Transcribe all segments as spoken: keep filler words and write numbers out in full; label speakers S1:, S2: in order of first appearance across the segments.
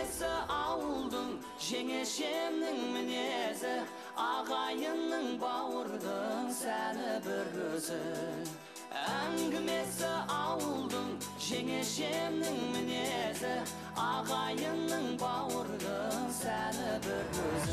S1: Әңгімесі ауылдың жеңешемнің мінезі, ағайынның бауырдың сәні бір өзі. Әңгімесі ауылдың жеңешемнің мінезі, ағайынның бауырдың сәні бір өзі.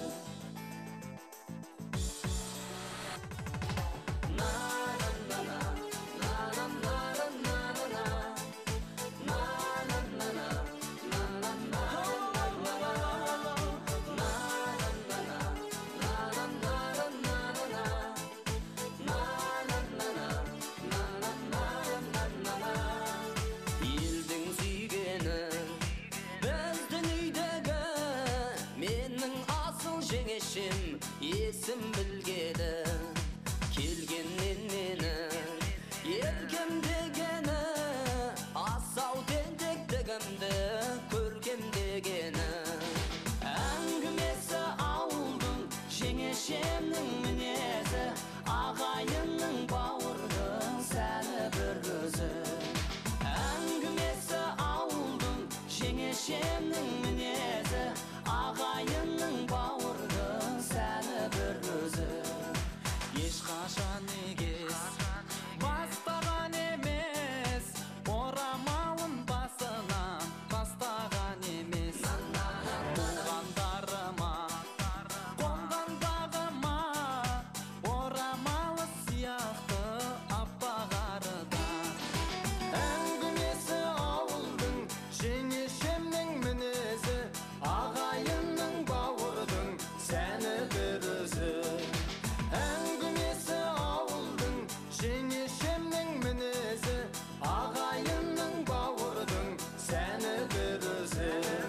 S2: Жеңешем есім білгені, келгеннен мені еркем дегені, асау тентектігімді көркем дегені.
S1: Әңгімесі ауылдың жеңешемнің мінезі, ағайынның бауырдың сәні бір өзі. Әңгімесі ауылдың жеңешемнің мінезі, ағайынның бауырдың сәні бір өзі.
S3: Ешқашан егес бастаған емес, орамалын басына тастаған емес. Туғандарыма, қонғандағыма, орамалы сияқты аппағарыда.
S4: Әңгімесі ауылдың жеңешемнің мінезі, ағайынның бауырдың сәні бір өзі. Әңгімесі ауылдың жеңешемнің мінезі, ағайынның бауырдың сәні бір өзі.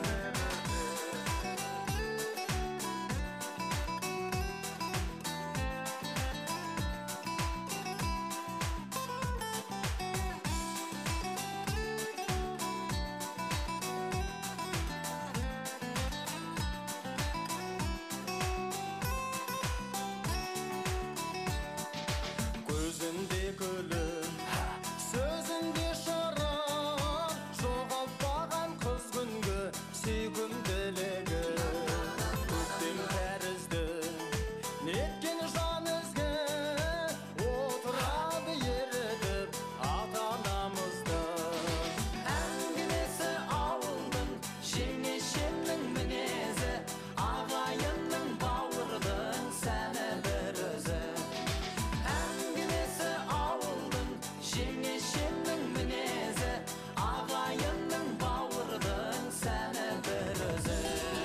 S4: Көзінде күлім, сөзінде шырын, жоғалтпаған қыз күнгі сүйкімділігі. Көктем тәрізді, неткен жан ізгі, отырады ерітіп ата-анамызды.
S1: Әңгімесі ауылдың жеңешемнің мінезі, ағайынның бауырдың сәні бір өзі. Әңгімесі ауылдың жеңешемнің мінезі, ағайынның бауырдың сәні бір өзі.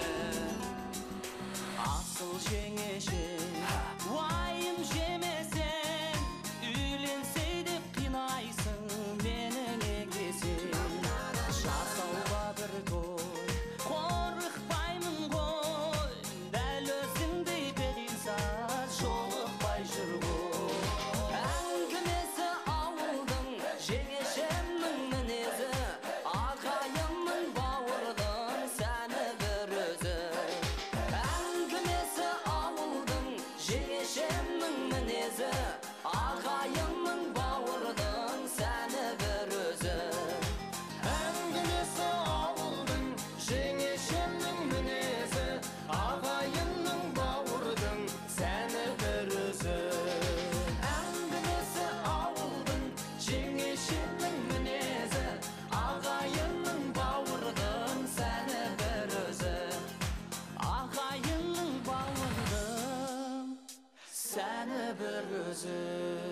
S3: Асыл жеңешем,
S1: Уайым жемесен, үйленсе деп қинайсың мені неге сен.
S3: жасауға бір той,
S1: Қорықпаймын ғой, дәл өзіңдей перизат жолықпай жүр ғой.
S2: Әңгімесі ауылдың жеңешемнің мінезі, ағайынның бауырдың сәні бір өзі. Әңгімесі ауылдың жеңешемнің мінезі, ағайынның бауырдың сәні бір өзі.
S4: Әңгімесі ауылдың жеңешемнің мінезі, ағайынның бауырдың сәні бір өзі.
S1: Әңгімесі ауылдың жеңешемнің мінезі, ағайынның бауырдың сәні бір өзі. Ағайынның бауырдың сәні бір өзі.